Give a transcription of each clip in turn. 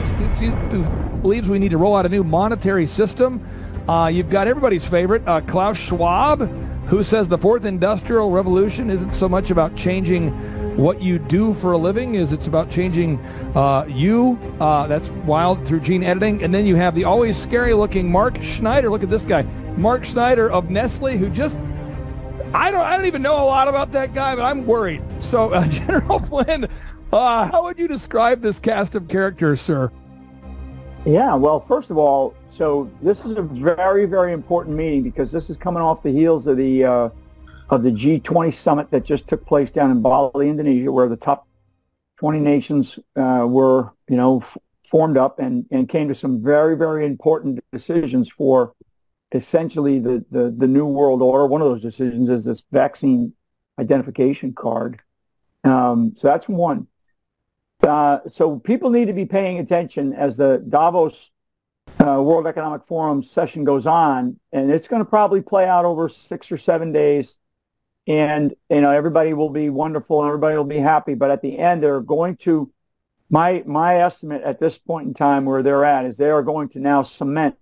who believes we need to roll out a new monetary system. You've got everybody's favorite, Klaus Schwab, who says the fourth industrial revolution isn't so much about changing what you do for a living, as it's about changing you. That's wild through gene editing. And then you have the always scary-looking Mark Schneider. Look at this guy, Mark Schneider of Nestle, who just I don't even know a lot about that guy, but I'm worried. So, General Flynn, how would you describe this cast of characters, sir? Yeah, well, first of all, so this is a very, very important meeting because this is coming off the heels of the G20 summit that just took place down in Bali, Indonesia, where the top 20 nations were, formed up and came to some very, very important decisions for essentially the new world order. One of those decisions is this vaccine identification card. So that's one. So people need to be paying attention as the Davos World Economic Forum session goes on, and it's going to probably play out over 6 or 7 days. And, everybody will be wonderful and everybody will be happy. But at the end, they're going to, my estimate at this point in time where they're at is they are going to now cement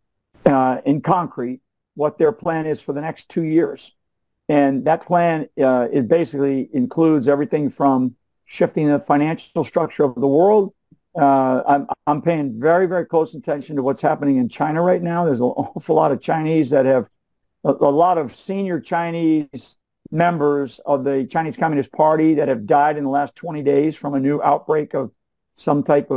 in concrete what their plan is for the next 2 years. And that plan, it basically includes everything from shifting the financial structure of the world. I'm paying very, very close attention to what's happening in China right now. There's an awful lot of Chinese that have, a lot of senior Chinese members of the Chinese Communist Party that have died in the last 20 days from a new outbreak of some type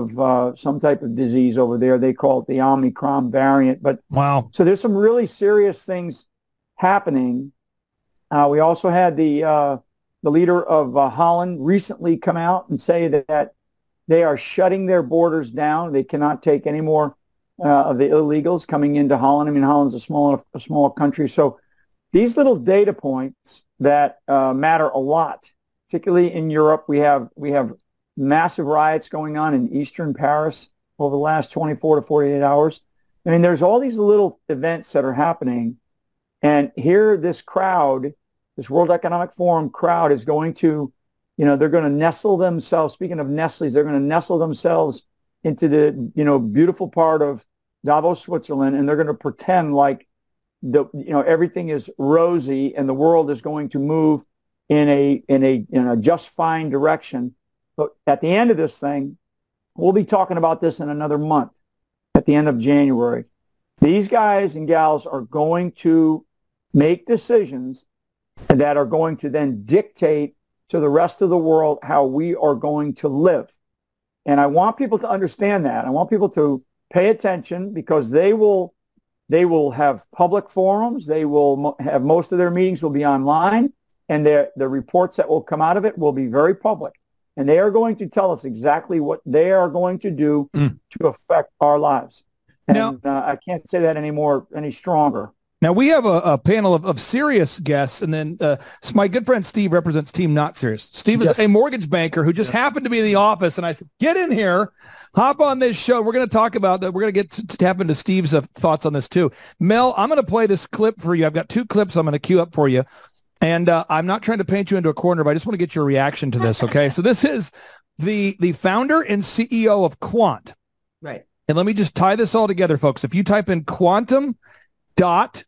of disease over there. They call it the Omicron variant. But wow. So there's some really serious things happening. We also had the leader of Holland recently come out and say that they are shutting their borders down. They cannot take any more of the illegals coming into Holland. I mean, Holland's a small country. So these little data points that matter a lot, particularly in Europe. We have massive riots going on in eastern Paris over the last 24 to 48 hours. I mean, there's all these little events that are happening. And here this crowd, this World Economic Forum crowd is going to, they're going to nestle themselves. Speaking of Nestle's, they're going to nestle themselves into the, beautiful part of Davos, Switzerland, and they're going to pretend like everything is rosy and the world is going to move in a just fine direction. But at the end of this thing, we'll be talking about this in another month, at the end of January. These guys and gals are going to make decisions that are going to then dictate to the rest of the world how we are going to live. And I want people to understand that. I want people to pay attention because they will have public forums. They will have most of their meetings will be online, and the reports that will come out of it will be very public. And they are going to tell us exactly what they are going to do to affect our lives. And I can't say that any stronger. Now, we have a panel of serious guests, and then my good friend Steve represents Team Not Serious. Steve is a mortgage banker who just happened to be in the office, and I said, get in here, hop on this show. We're going to talk about that. We're going to get to tap into Steve's thoughts on this, too. Mel, I'm going to play this clip for you. I've got 2 clips I'm going to queue up for you, and I'm not trying to paint you into a corner, but I just want to get your reaction to this, okay? So this is the founder and CEO of Quant. Right. And let me just tie this all together, folks. If you type in quantum.MIT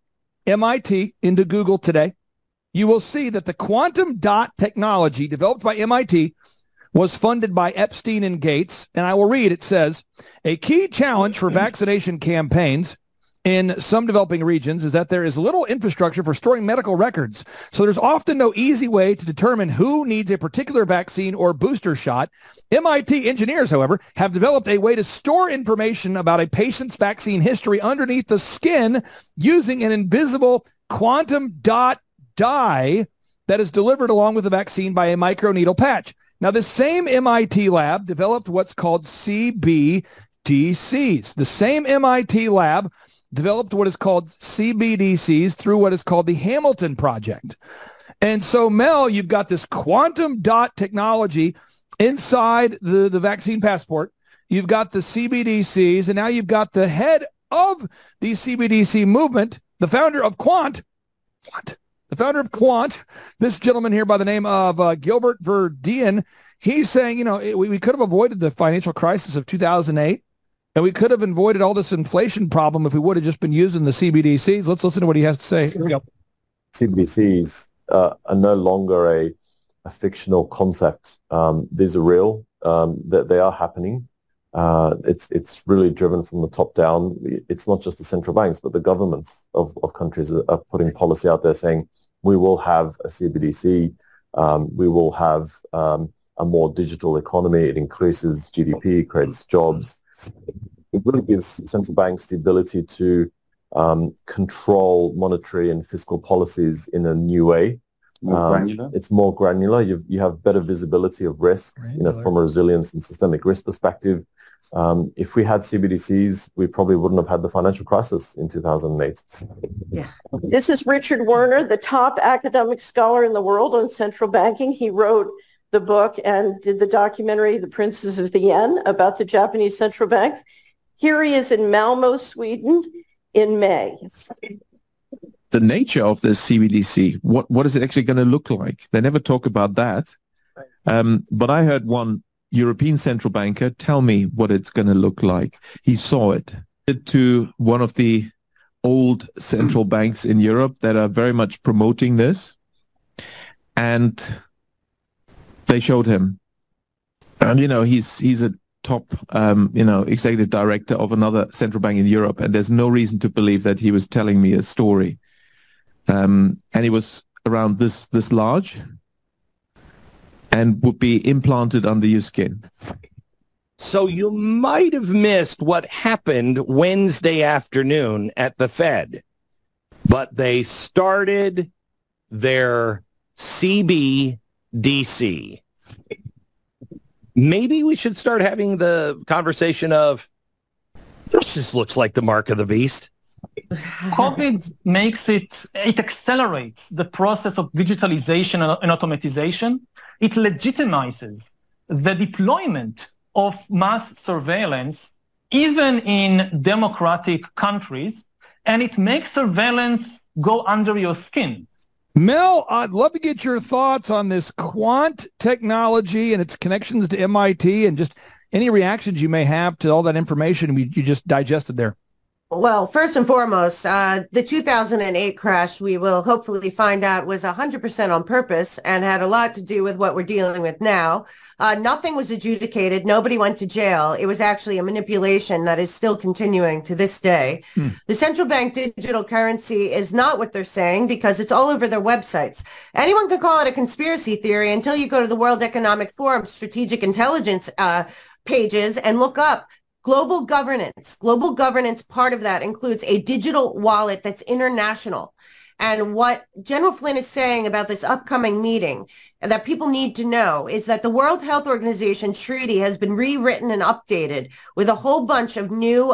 into Google today, you will see that the quantum dot technology developed by MIT was funded by Epstein and Gates. And I will read, it says, a key challenge for vaccination campaigns in some developing regions is that there is little infrastructure for storing medical records. So there's often no easy way to determine who needs a particular vaccine or booster shot. MIT engineers, however, have developed a way to store information about a patient's vaccine history underneath the skin using an invisible quantum dot dye that is delivered along with the vaccine by a microneedle patch. Now, this same MIT lab developed what's called CBDCs. The same MIT lab developed what is called CBDCs through what is called the Hamilton Project. And so, Mel, you've got this quantum dot technology inside the vaccine passport. You've got the CBDCs, and now you've got the head of the CBDC movement, the founder of Quant, this gentleman here by the name of Gilbert Verdian. He's saying, we could have avoided the financial crisis of 2008 And we could have avoided all this inflation problem if we would have just been using the CBDCs. Let's listen to what he has to say. Here we go. CBDCs are no longer a fictional concept. These are real. That they are happening. It's really driven from the top down. It's not just the central banks, but the governments of countries are putting policy out there saying we will have a CBDC. We will have a more digital economy. It increases GDP, creates jobs. It really gives central banks the ability to control monetary and fiscal policies in a new way. It's more granular. You have better visibility of risk, from a resilience and systemic risk perspective. If we had CBDCs, we probably wouldn't have had the financial crisis in 2008. Yeah. This is Richard Werner, the top academic scholar in the world on central banking. He wrote the book and did the documentary, The Princes of the Yen, about the Japanese central bank. Here he is in Malmo, Sweden in May. The nature of this CBDC, what is it actually going to look like? They never talk about that. But I heard one European central banker tell me what it's going to look like. He saw it to one of the old central banks in Europe that are very much promoting this. And they showed him. And, he's a top, executive director of another central bank in Europe. And there's no reason to believe that he was telling me a story. And it was around this large and would be implanted under your skin. So you might have missed what happened Wednesday afternoon at the Fed, but they started their CBDC. Maybe we should start having the conversation of, this just looks like the mark of the beast. COVID it accelerates the process of digitalization and automatization. It legitimizes the deployment of mass surveillance, even in democratic countries, and it makes surveillance go under your skin. Mel, I'd love to get your thoughts on this quant technology and its connections to MIT and just any reactions you may have to all that information you just digested there. Well, first and foremost, the 2008 crash, we will hopefully find out, was 100% on purpose and had a lot to do with what we're dealing with now. Nothing was adjudicated. Nobody went to jail. It was actually a manipulation that is still continuing to this day. The central bank digital currency is not what they're saying because it's all over their websites. Anyone could call it a conspiracy theory until you go to the World Economic Forum strategic intelligence pages and look up global governance. Global governance, part of that includes a digital wallet that's international. And what General Flynn is saying about this upcoming meeting that people need to know is that the World Health Organization treaty has been rewritten and updated with a whole bunch of new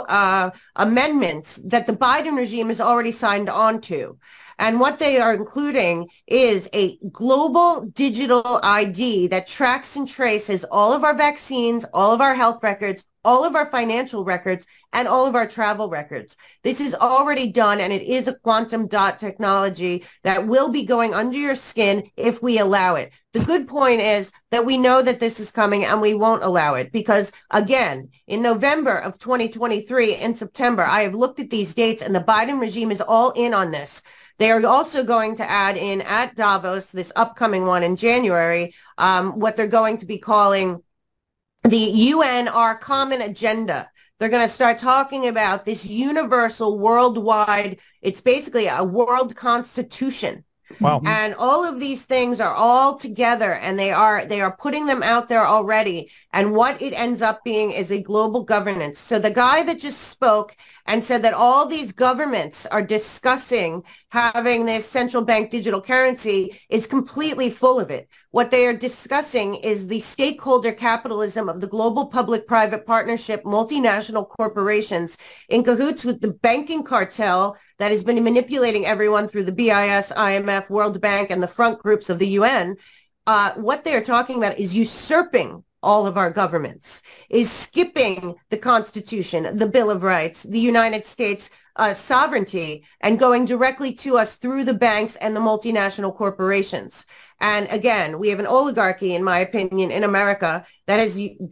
amendments that the Biden regime has already signed on to. And what they are including is a global digital ID that tracks and traces all of our vaccines, all of our health records, all of our financial records, and all of our travel records. This is already done, and it is a quantum dot technology that will be going under your skin if we allow it. The good point is that we know that this is coming, and we won't allow it because, again, in November of 2023 and September, I have looked at these dates, and the Biden regime is all in on this. They are also going to add in at Davos, this upcoming one in January, what they're going to be calling the UN, our common agenda. They're going to start talking about this universal worldwide, it's basically a world constitution. Wow. And all of these things are all together and they are putting them out there already. And what it ends up being is a global governance. So the guy that just spoke and said that all these governments are discussing having this central bank digital currency is completely full of it. What they are discussing is the stakeholder capitalism of the global public-private partnership, multinational corporations in cahoots with the banking cartel that has been manipulating everyone through the BIS, IMF, World Bank, and the front groups of the UN. What they are talking about is usurping all of our governments, is skipping the Constitution, the Bill of Rights, the United States sovereignty and going directly to us through the banks and the multinational corporations. And again, we have an oligarchy, in my opinion, in America that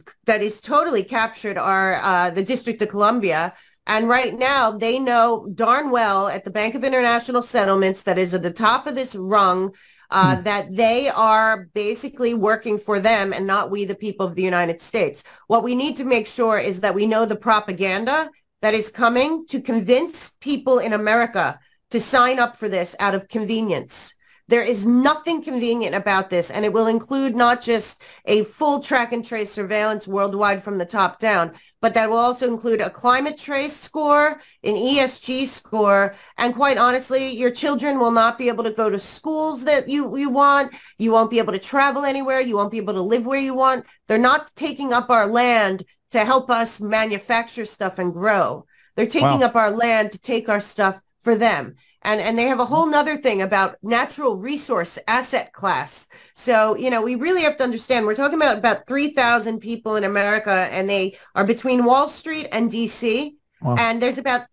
is totally captured the District of Columbia. And right now, they know darn well at the Bank of International Settlements, that is at the top of this rung, that they are basically working for them and not we, the people of the United States. What we need to make sure is that we know the propaganda that is coming to convince people in America to sign up for this out of convenience. There is nothing convenient about this, and it will include not just a full track and trace surveillance worldwide from the top down, but that will also include a climate trace score, an ESG score, and quite honestly, your children will not be able to go to schools that you want. You won't be able to travel anywhere. You won't be able to live where you want. They're not taking up our land to help us manufacture stuff and grow. They're taking up our land to take our stuff for them. And they have a whole nother thing about natural resource asset class. So, you know, we really have to understand, we're talking about 3,000 people in America, and they are between Wall Street and DC. Wow. And there's about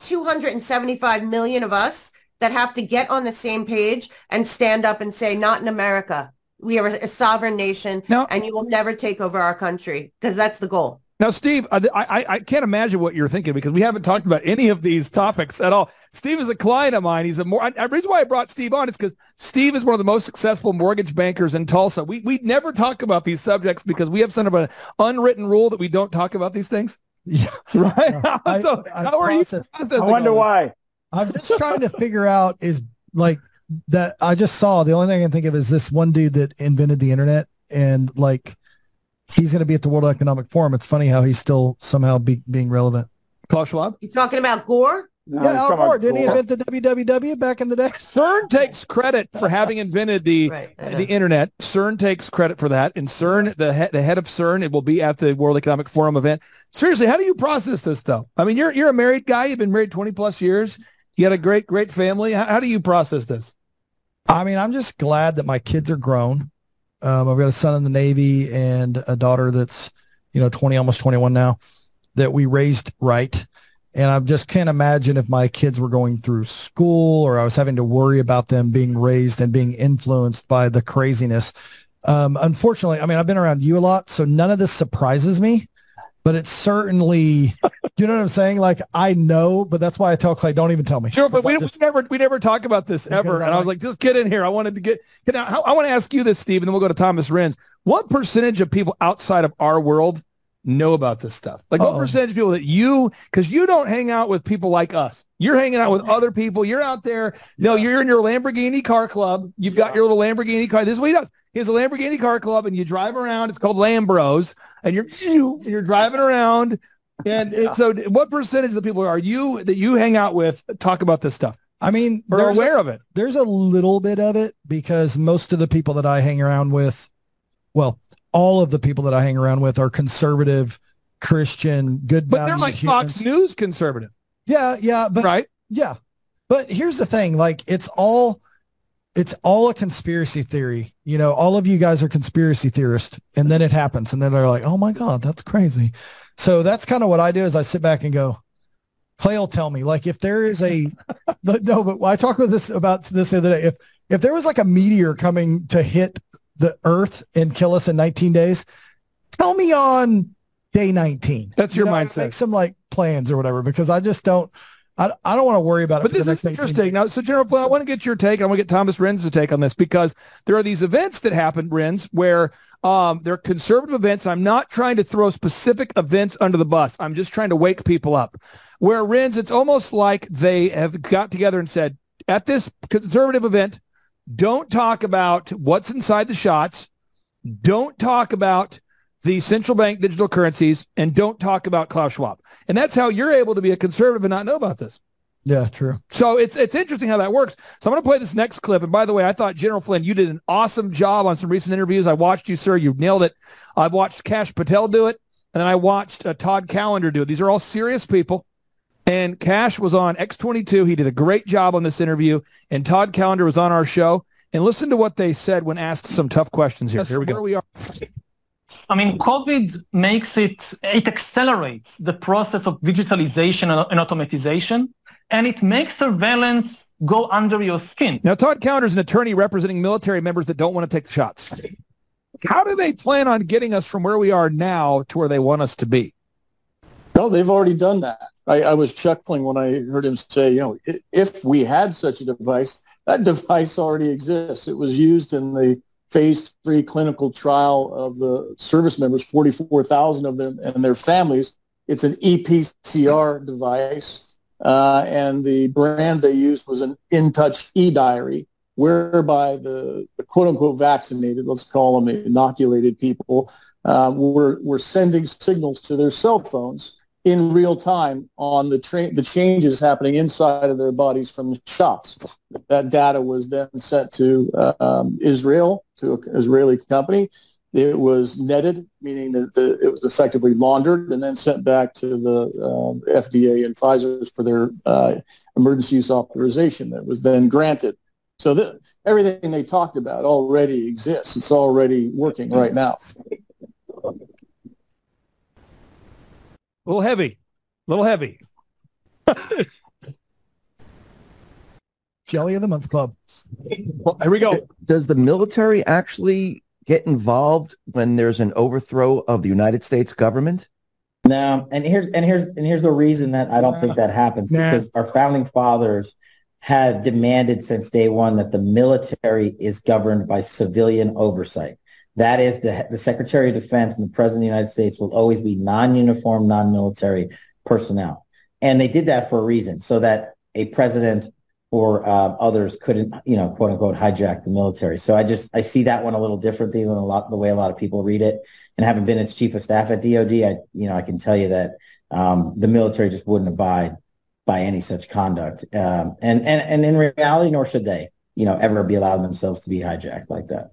275 million of us that have to get on the same page and stand up and say, not in America. We are a sovereign nation, and you will never take over our country, because that's the goal. Now, Steve, I can't imagine what you're thinking, because we haven't talked about any of these topics at all. Steve is a client of mine. He's the reason why I brought Steve on is because Steve is one of the most successful mortgage bankers in Tulsa. We never talk about these subjects because we have sort of an unwritten rule that we don't talk about these things. Yeah, right. So how are you? I wonder why. I'm just trying to figure out is like that. I just saw the only thing I can think of is this one dude that invented the internet, and like, he's going to be at the World Economic Forum. It's funny how he's still somehow being relevant. Klaus Schwab? You talking about Gore? No, yeah, Al Gore. Didn't he invent the WWW back in the day? CERN takes credit for having invented the internet. CERN takes credit for that. And CERN, the head of CERN, it will be at the World Economic Forum event. Seriously, how do you process this, though? I mean, you're a married guy. You've been married 20 plus years. You had a great family. How do you process this? I mean, I'm just glad that my kids are grown. I've got a son in the Navy and a daughter that's, 20, almost 21 now, that we raised right. And I just can't imagine if my kids were going through school or I was having to worry about them being raised and being influenced by the craziness. Unfortunately, I mean, I've been around you a lot, so none of this surprises me, but it's certainly, you know what I'm saying? Like, I know, but that's why I tell Clay, don't even tell me. Sure, but we never talk about this ever. And I was like, just get in here. I wanted to get out. I want to ask you this, Steve, and then we'll go to Thomas Renz. What percentage of people outside of our world know about this stuff? Like, what percentage of people that because you don't hang out with people like us. You're hanging out with other people. You're out there. No, you're in your Lamborghini car club. You've got your little Lamborghini car. This is what he does. He has a Lamborghini car club, and you drive around. It's called Lambros, and you're driving around. And so what percentage of the people that you hang out with talk about this stuff? I mean, they're aware of it. There's a little bit of it, because most of the people that I hang around with, well, all of the people that I hang around with are conservative, Christian, good value. But they're like humans. Fox News conservative. Yeah, but right. Yeah. But here's the thing, like, it's all a conspiracy theory. All of you guys are conspiracy theorists, and then it happens, and then they're like, oh my God, that's crazy. So that's kind of what I do, is I sit back and go, Clay will tell me, like, if there is but I talked about this the other day. If there was like a meteor coming to hit the earth and kill us in 19 days, tell me on day 19. That's your mindset. Make some like plans or whatever, because I just don't, I don't want to worry about it. But this is interesting. Now, so General Flynn, I want to get your take. I want to get Thomas Renz's take on this, because there are these events that happen, Renz, where they're conservative events. I'm not trying to throw specific events under the bus. I'm just trying to wake people up. Where, Renz, it's almost like they have got together and said, at this conservative event, don't talk about what's inside the shots. Don't talk about the central bank digital currencies, and don't talk about Klaus Schwab. And that's how you're able to be a conservative and not know about this. Yeah, true. So it's interesting how that works. So I'm going to play this next clip. And by the way, I thought, General Flynn, you did an awesome job on some recent interviews. I watched you, sir. You nailed it. I've watched Kash Patel do it, and then I watched Todd Callender do it. These are all serious people. And Kash was on X22. He did a great job on this interview. And Todd Callender was on our show. And listen to what they said when asked some tough questions here. Here we go. Where we are. I mean, COVID it accelerates the process of digitalization and automatization. and it makes surveillance go under your skin. Now, Todd Counter is an attorney representing military members that don't want to take the shots. How do they plan on getting us from where we are now to where they want us to be? No, they've already done that. I was chuckling when I heard him say, if we had such a device, that device already exists. It was used in the phase 3 clinical trial of the service members, 44,000 of them and their families. It's an ePCR device, and the brand they used was an InTouch eDiary, whereby the quote-unquote vaccinated, let's call them inoculated people, were sending signals to their cell phones in real time on the changes happening inside of their bodies from the shots. That data was then sent to Israel, to an Israeli company. It was netted, meaning that it was effectively laundered and then sent back to the FDA and Pfizer for their emergency use authorization that was then granted. So everything they talked about already exists. It's already working right now. A little heavy. Jelly of the Month Club. Well, here we go. Does the military actually get involved when there's an overthrow of the United States government? No, and here's the reason that I don't think that happens, because our founding fathers had demanded since day one that the military is governed by civilian oversight. That is, the Secretary of Defense and the President of the United States will always be non-uniform, non-military personnel. And they did that for a reason, so that a president or others couldn't, quote unquote, hijack the military. So I see that one a little differently than the way a lot of people read it. And having been its chief of staff at DOD, I can tell you that the military just wouldn't abide by any such conduct. And in reality, nor should they, ever be allowed themselves to be hijacked like that.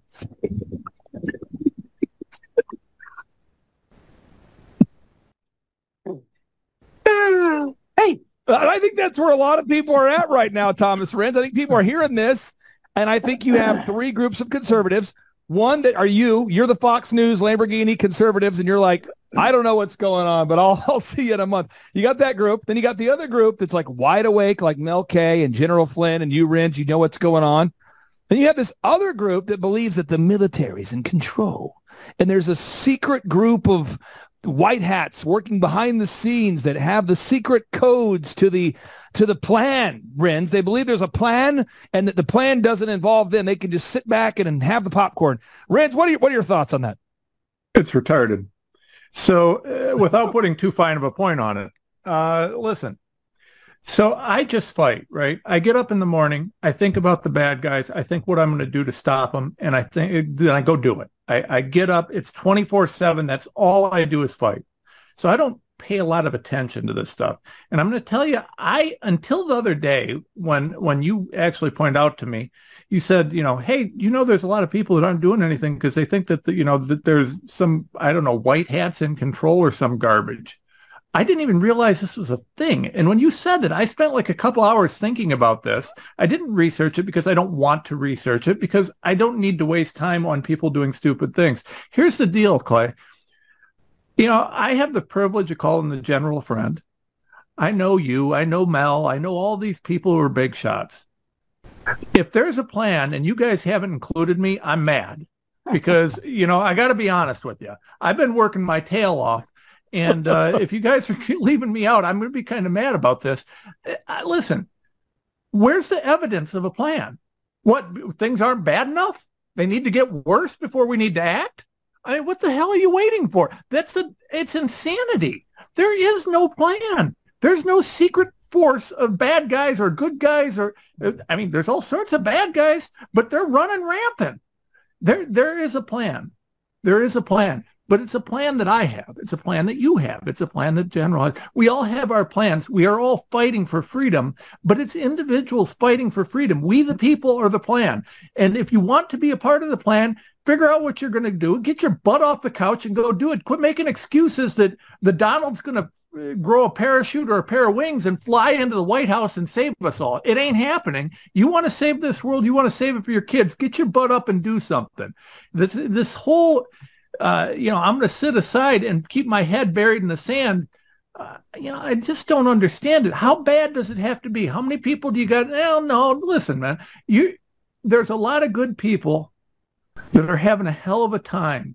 Hey, I think that's where a lot of people are at right now, Thomas Renz. I think people are hearing this, and I think you have three groups of conservatives. One that are you're the Fox News Lamborghini conservatives, and you're like, I don't know what's going on, but I'll see you in a month. You got that group. Then you got the other group that's like wide awake, like Mel K and General Flynn and you, Renz, you know what's going on. Then you have this other group that believes that the military's in control. And there's a secret group of white hats working behind the scenes that have the secret codes to the plan, Renz. They believe there's a plan and that the plan doesn't involve them. They can just sit back and have the popcorn. Renz, what are your thoughts on that? It's retarded. So without putting too fine of a point on it, listen. So I just fight, right? I get up in the morning. I think about the bad guys. I think what I'm going to do to stop them. And then I go do it. I get up. It's 24/7. That's all I do is fight. So I don't pay a lot of attention to this stuff. And I'm going to tell you, until the other day when you actually pointed out to me, you said, hey, there's a lot of people that aren't doing anything because they think that, that there's some, I don't know, white hats in control or some garbage. I didn't even realize this was a thing. And when you said it, I spent like a couple hours thinking about this. I didn't research it because I don't want to research it, because I don't need to waste time on people doing stupid things. Here's the deal, Clay. I have the privilege of calling the general a friend. I know you. I know Mel. I know all these people who are big shots. If there's a plan and you guys haven't included me, I'm mad. Because, I got to be honest with you. I've been working my tail off. And if you guys are leaving me out, I'm going to be kind of mad about this. Listen, where's the evidence of a plan? What, things aren't bad enough? They need to get worse before we need to act? I mean, what the hell are you waiting for? It's insanity. There is no plan. There's no secret force of bad guys or good guys, there's all sorts of bad guys, but they're running rampant. There is a plan. There is a plan. But it's a plan that I have. It's a plan that you have. It's a plan that General has. We all have our plans. We are all fighting for freedom, but it's individuals fighting for freedom. We, the people, are the plan. And if you want to be a part of the plan, figure out what you're going to do. Get your butt off the couch and go do it. Quit making excuses that the Donald's going to grow a parachute or a pair of wings and fly into the White House and save us all. It ain't happening. You want to save this world. You want to save it for your kids. Get your butt up and do something. This whole... I'm going to sit aside and keep my head buried in the sand. I just don't understand it. How bad does it have to be? How many people do you got? No, listen, man. There's a lot of good people that are having a hell of a time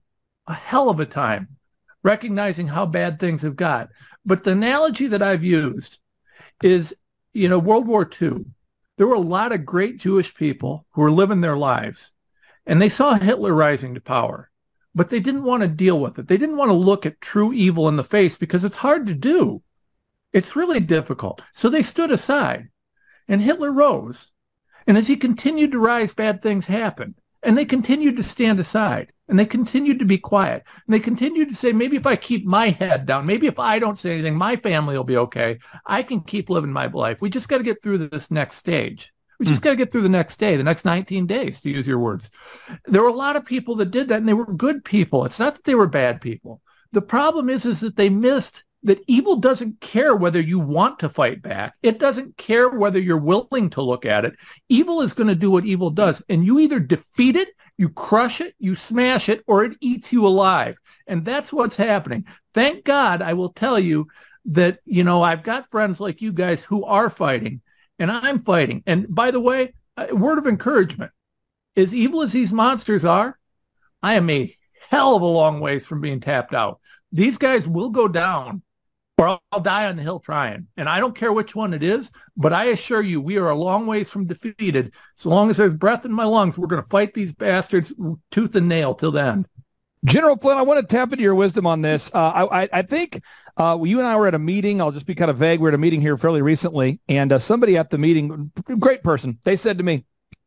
recognizing how bad things have got. But the analogy that I've used is, World War II, there were a lot of great Jewish people who were living their lives, and they saw Hitler rising to power, but they didn't want to deal with it. They didn't want to look at true evil in the face because it's hard to do. It's really difficult. So they stood aside, and Hitler rose. And as he continued to rise, bad things happened. And they continued to stand aside, and they continued to be quiet. And they continued to say, maybe if I keep my head down, maybe if I don't say anything, my family will be okay. I can keep living my life. We just got to get through this next stage. We just got to get through the next day, the next 19 days, to use your words. There were a lot of people that did that, and they were good people. It's not that they were bad people. The problem is that they missed that evil doesn't care whether you want to fight back. It doesn't care whether you're willing to look at it. Evil is going to do what evil does. And you either defeat it, you crush it, you smash it, or it eats you alive. And that's what's happening. Thank God, I will tell you that, I've got friends like you guys who are fighting, and I'm fighting. And by the way, a word of encouragement, as evil as these monsters are, I am a hell of a long ways from being tapped out. These guys will go down, or I'll die on the hill trying. And I don't care which one it is, but I assure you, we are a long ways from defeated. So long as there's breath in my lungs, we're going to fight these bastards tooth and nail till the end. General Flynn, I want to tap into your wisdom on this. I think you and I were at a meeting. I'll just be kind of vague. We were at a meeting here fairly recently, and somebody at the meeting, great person, they said to me,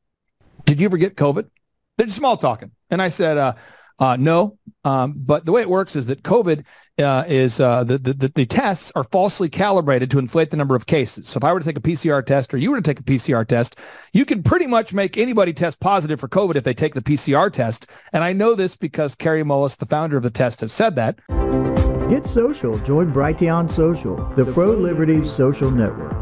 did you ever get COVID? They're just small talking. And I said, no, but the way it works is that COVID is the tests are falsely calibrated to inflate the number of cases. So if I were to take a PCR test, or you were to take a PCR test, you can pretty much make anybody test positive for COVID if they take the PCR test. And I know this because Kary Mullis, the founder of the test, has said that. Get social. Join Brighteon Social, the pro-liberty social network.